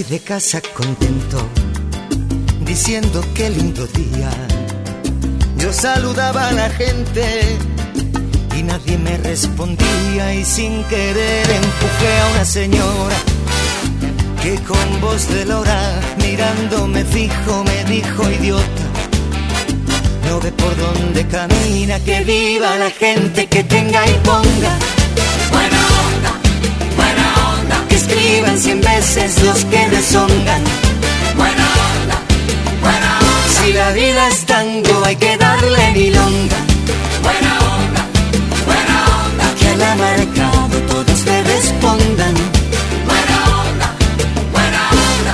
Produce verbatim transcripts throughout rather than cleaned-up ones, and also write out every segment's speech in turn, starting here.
de casa contento, diciendo qué lindo día. Yo saludaba a la gente y nadie me respondía, y sin querer empujé a una señora que con voz de lora, mirándome fijo, me dijo: idiota, no ve por dónde camina. Que viva la gente, que tenga y ponga buena onda, buena onda. Que escriban cien veces los que deshongan. Buena onda, buena onda. Si la vida es tango, hay que darle milonga. Buena onda, buena onda. Que al amargado todos le respondan. Buena onda, buena onda.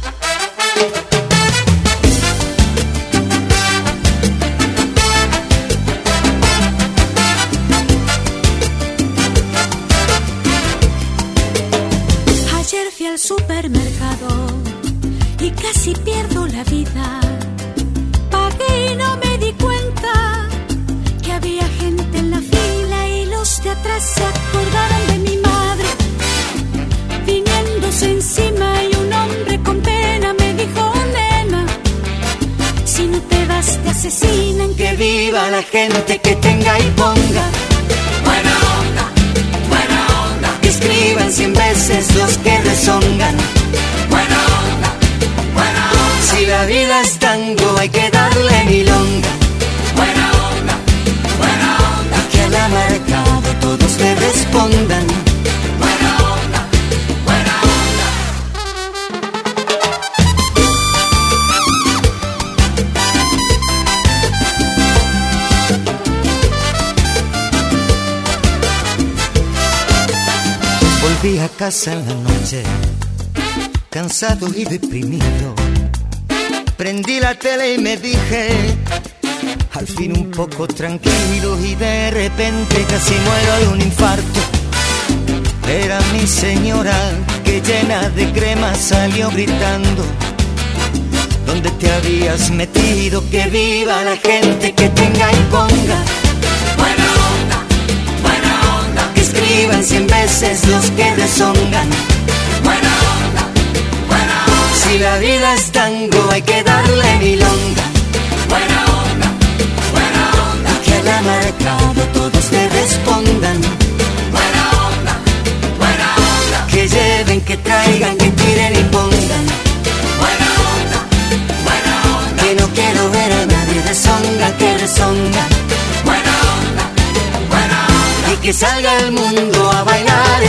Ayer fui al supermercado y casi pierdo la vida. Pagué y no me di cuenta que había gente en la fila, y los de atrás se acordaron de mi madre, viniéndose encima, y un hombre con pena me dijo: nena, si no te vas te asesinan. Que viva la gente, que tenga y ponga buena onda, buena onda. Que escriban cien veces los que deshongan. Buena onda, buena onda. Si la vida es tango, hay que darle milonga. Buena onda, buena onda. Que al amargado todos le respondan. Buena onda, buena onda. Volví a casa en la noche, cansado y deprimido. Prendí la tele y me dije, al fin un poco tranquilo, y de repente casi muero de un infarto. Era mi señora que llena de crema salió gritando: ¿dónde te habías metido? Que viva la gente, que tenga y ponga buena onda, buena onda. Que escriban cien veces los que deshongan. Buena onda, buena onda. Si la vida es tango, hay que darle milonga. Buena onda, buena onda. Que al amargado todos le respondan. Buena onda, buena onda. Que lleven, que traigan, que tiren y pongan. Buena onda, buena onda. Que no quiero ver a nadie deshonga, que deshonga. Buena onda, buena onda. Y que salga el mundo a bailar